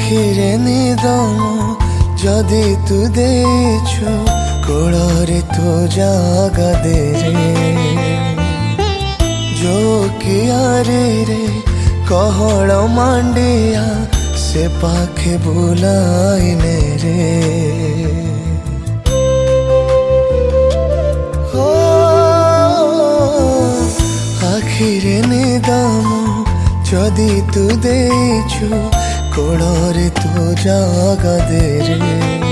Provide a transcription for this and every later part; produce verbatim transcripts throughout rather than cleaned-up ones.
आखिरे निदम जदि तू देछु कोड़े तू जागा दे रे जो कियारे रे कहड़ मांडिया से पाखे बुलाइने रे हो आखिरे निदम जदि तू देछु कोड़े तू जागा दे रे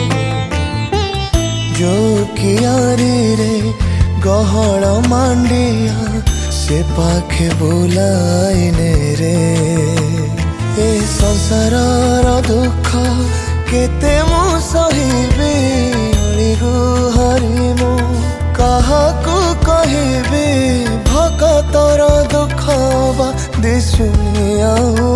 जो कियारे रे गहड़ मांडिया से पाखे बुलाइने रे ए संसार दुख केते मु सहिबी अली गुहारी मु काहाकू कहिबी भकतर दुख बा दिसुनी आउ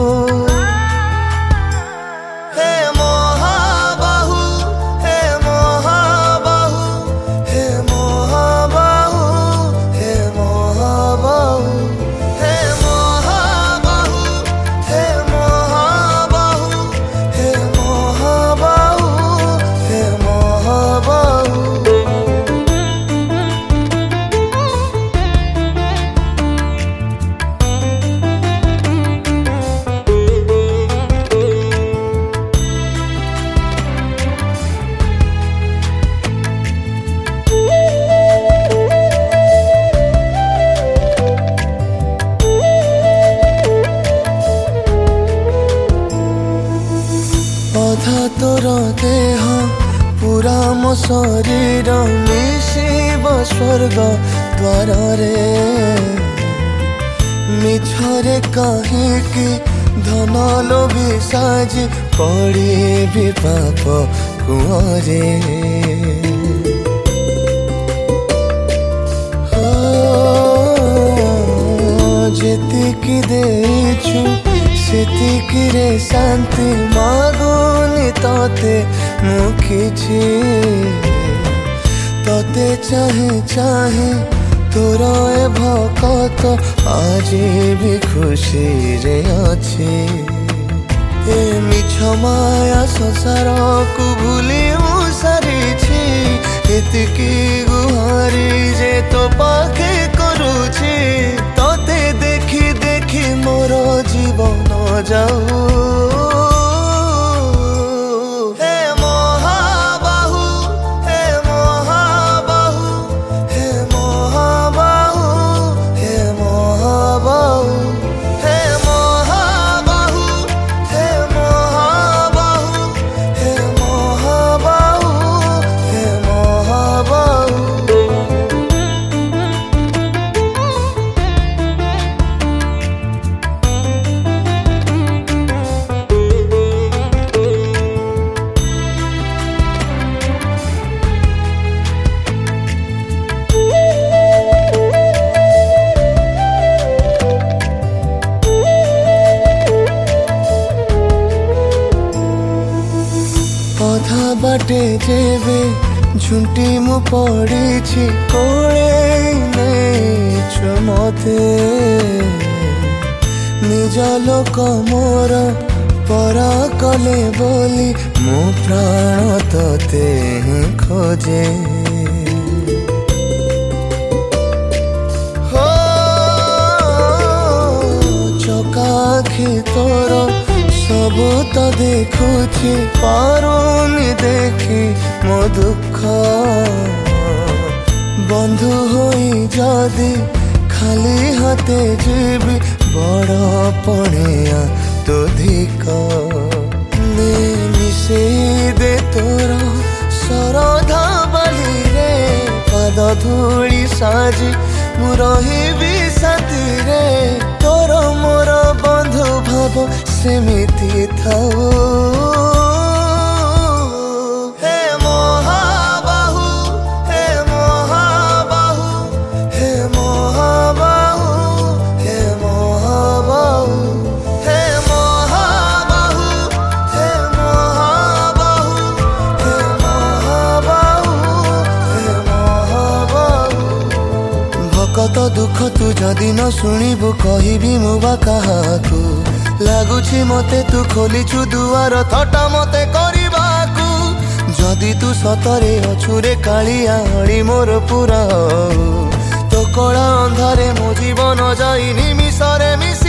अधा तोर देह पूरा मो शरीर मिशिब स्वर्ग द्वार रे मिछरे कहीं धन लोभी साजी पड़ी भी पाप कुआरे जेतिकी देछु सेतिकी रे शांति मागुनी तोते मुखिछि तोते चाहे चाहे तोर ए भकत आज भी खुशी रे अछि ए मिछ माया संसार को भूली मु सारिछि एतिकी गुहारी जे तो पाखे करूछि तोते देखी देखी मोर जीवन जाऊ हे महाबाहु हे महाबाहु हे महाबाहु हे महाबाहु हे महाबाहु हे महाबाहु हे महाबाहु हे महाबाहु अधा बाटे जेबे झुंटी मु पड़ी कोले नेछु मते निज लोक मोर परा कले बोली मो प्राण तोते खोजे हो चकाखी तोर सबू तो देखुछि पारुनी देखी मो दुख बंधु होई जदि खाली हाथे जीवी बड़ पणिया तो धिक ने मिसे दे तोर सरधा बाली रे पाद धूली साजी मु रहिबी साथी रे तोर मोर बंधु भाव सेमिति थाओ हे महाबाहु हे महाबाहु हे महाबाहु हे महाबाहु हे महाबाहु हे महाबाहु हे महाबाहु हे महाबाहु भकत दुख तू जदि न शुणिबु कहिबी मु बा काहाकू लगुछि मते तू खोलिछु दुआर थटा मते करबाकू जदि तू सतरे अछुरे कालिया हळी मोर पूरा तो कला अंधारे मो जीवन जाई निमिषरे मिस